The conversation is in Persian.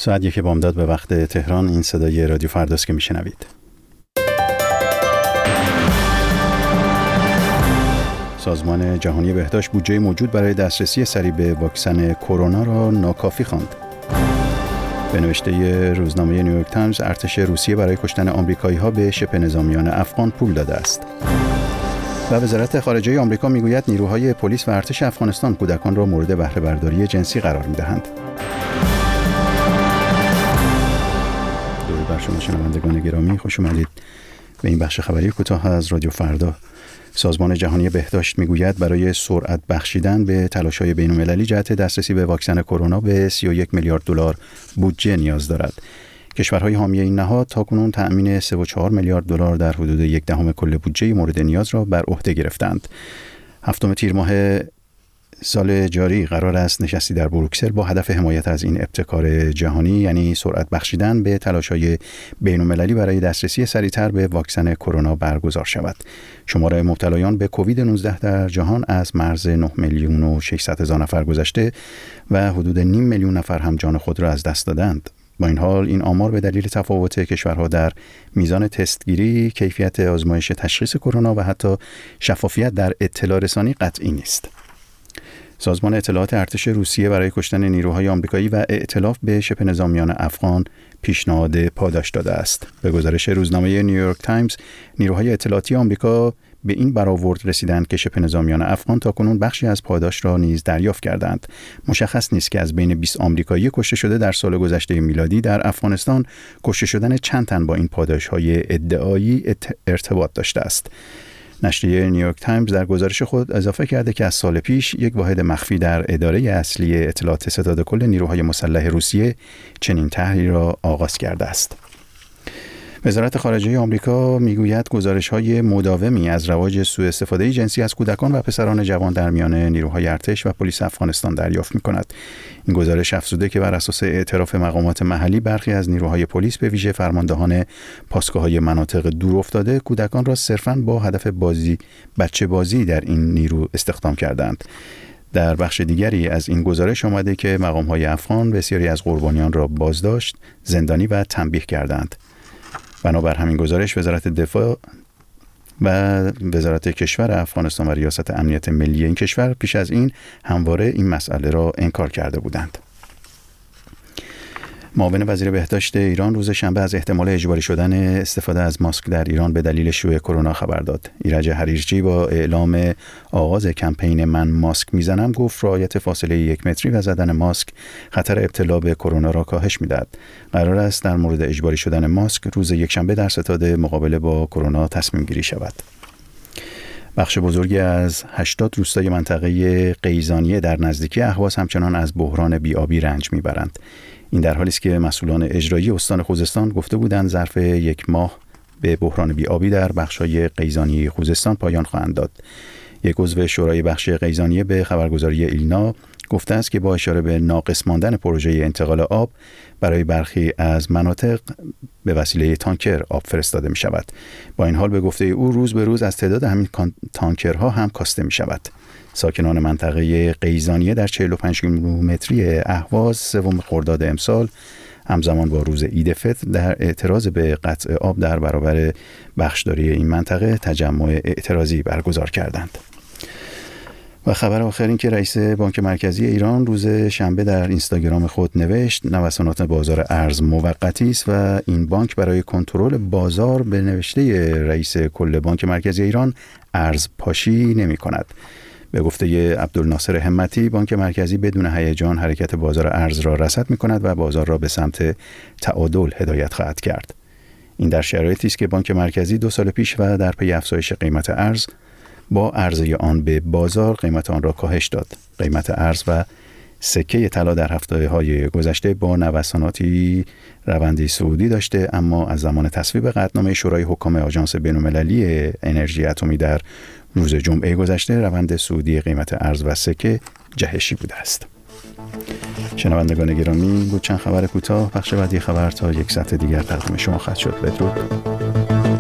ساعت 1 بامداد به وقت تهران. این صدای رادیو فرداست که میشنوید. سازمان جهانی بهداشت بودجه موجود برای دسترسی سریع به واکسن کرونا را ناکافی خواند. به نوشته روزنامه نیویورک تایمز، ارتش روسیه برای کشتن آمریکایی‌ها به شبه نظامیان افغان پول داده است. و وزارت خارجه آمریکا میگوید نیروهای پلیس و ارتش افغانستان کودکان را مورد بهره برداری جنسی قرار می‌دهند. درود بر شما شنوندگان گرامی، خوش آمدید به این بخش خبری کوتاه از رادیو فردا. سازمان جهانی بهداشت میگوید برای سرعت بخشیدن به تلاش‌های بین‌المللی جهت دسترسی به واکسن کرونا به 31 میلیارد دلار بودجه نیاز دارد. کشورهای حامی این نهاد تاکنون تأمین 3.4 میلیارد دلار در حدود 1/10 کل بودجه مورد نیاز را بر عهده گرفتند. 7 تیر ماه سال جاری قرار است نشستی در بروکسل با هدف حمایت از این ابتکار جهانی، یعنی سرعت بخشیدن به تلاش‌های بین‌المللی برای دسترسی سریعتر به واکسن کرونا برگزار شود. شمار مبتلایان به کووید 19 در جهان از مرز 9,600,000 نفر گذشته و حدود 500,000 نفر هم جان خود را از دست دادند. با این حال این آمار به دلیل تفاوت کشورها در میزان تستگیری، کیفیت آزمایش تشخیص کرونا و حتی شفافیت در اطلاع رسانی قطعی نیست. سازمان اطلاعات ارتش روسیه برای کشتن نیروهای آمریکایی و ائتلاف به شبه نظامیان افغان پیشنهاد پاداش داده است. به گزارش روزنامه نیویورک تایمز، نیروهای اطلاعاتی آمریکا به این برآورد رسیدند که شبه نظامیان افغان تاکنون بخشی از پاداش را نیز دریافت کردند. مشخص نیست که از بین 20 آمریکایی کشته شده در سال گذشته میلادی در افغانستان، کشته شدن چند تن با این پاداش‌های ادعایی ارتباط داشته است. نشریه نیویورک تایمز در گزارش خود اضافه کرده که از سال پیش یک واحد مخفی در اداره اصلی اطلاعات ستاد کل نیروهای مسلح روسیه چنین طرحی را آغاز کرده است. وزارت خارجه آمریکا میگوید گزارش‌های مداومی از رواج سوء استفاده جنسی از کودکان و پسران جوان در میان نیروهای ارتش و پلیس افغانستان دریافت می‌کند. این گزارش افزوده که بر اساس اعتراف مقامات محلی، برخی از نیروهای پلیس به ویژه فرماندهان پاسگاه‌های مناطق دورافتاده کودکان را صرفاً با هدف بچه بازی در این نیرو استخدام کردند. در بخش دیگری از این گزارش آمده که مقام‌های افغان بسیاری از قربانیان را بازداشت، زندانی و تنبیه کردند. بنابر همین گزارش، وزارت دفاع و وزارت کشور افغانستان و ریاست امنیت ملی این کشور پیش از این همواره این مسئله را انکار کرده بودند. معاون وزیر بهداشت ایران روز شنبه از احتمال اجباری شدن استفاده از ماسک در ایران به دلیل شیوع کرونا خبر داد. ایرج حریرچی با اعلام آغاز کمپین من ماسک میزنم گفت رعایت فاصله 1 متری و زدن ماسک خطر ابتلا به کرونا را کاهش میدهد. قرار است در مورد اجباری شدن ماسک روز یکشنبه در ستاد مقابله با کرونا تصمیم گیری شود. بخش بزرگی از 80 روستای منطقه قیزانیه در نزدیکی اهواز همچنان از بحران بی‌آبی رنج میبرند. این در حالی است که مسئولان اجرایی استان خوزستان گفته بودند ظرف 1 ماه به بحران بی‌آبی در بخش‌های قیزانی خوزستان پایان خواهند داد. یک عضو شورای بخش قیزانیه به خبرگزاری ایلنا گفته است که با اشاره به ناقص ماندن پروژه انتقال آب برای برخی از مناطق به وسیله تانکر آب فرستاده می شود. با این حال به گفته او روز به روز از تعداد همین تانکرها هم کاسته می شود. ساکنان منطقه قیزانیه در 45 کیلومتری اهواز 3 خرداد امسال همزمان با روز عید فطر در اعتراض به قطع آب در برابر بخشداری این منطقه تجمع اعتراضی برگزار کردند. و خبر آخر این که رئیس بانک مرکزی ایران روز شنبه در اینستاگرام خود نوشت نوسانات بازار ارز موقتی است و این بانک برای کنترل بازار به نوشته رئیس کل بانک مرکزی ایران ارز پاشی نمی کند. به گفته عبدالناصر همتی، بانک مرکزی بدون هیجان حرکت بازار ارز را رصد می کند و بازار را به سمت تعادل هدایت خواهد کرد. این در شرایطی است که بانک مرکزی 2 سال پیش و در پی افزایش قیمت ارز با عرضه آن به بازار قیمت آن را کاهش داد. قیمت ارز و سکه طلا در هفته‌های گذشته با نوساناتی روندی صعودی داشته، اما از زمان تصویب قطعنامه شورای حکام آژانس بین‌المللی انرژی اتمی در روز جمعه گذشته روند صعودی قیمت ارز و سکه جهشی بوده است. شنوندگان گرامی، بود چند خبر کوتاه. بخش بعدی خبر تا 1 ساعت دیگر تقدیم شما خواهد شد. بدرود.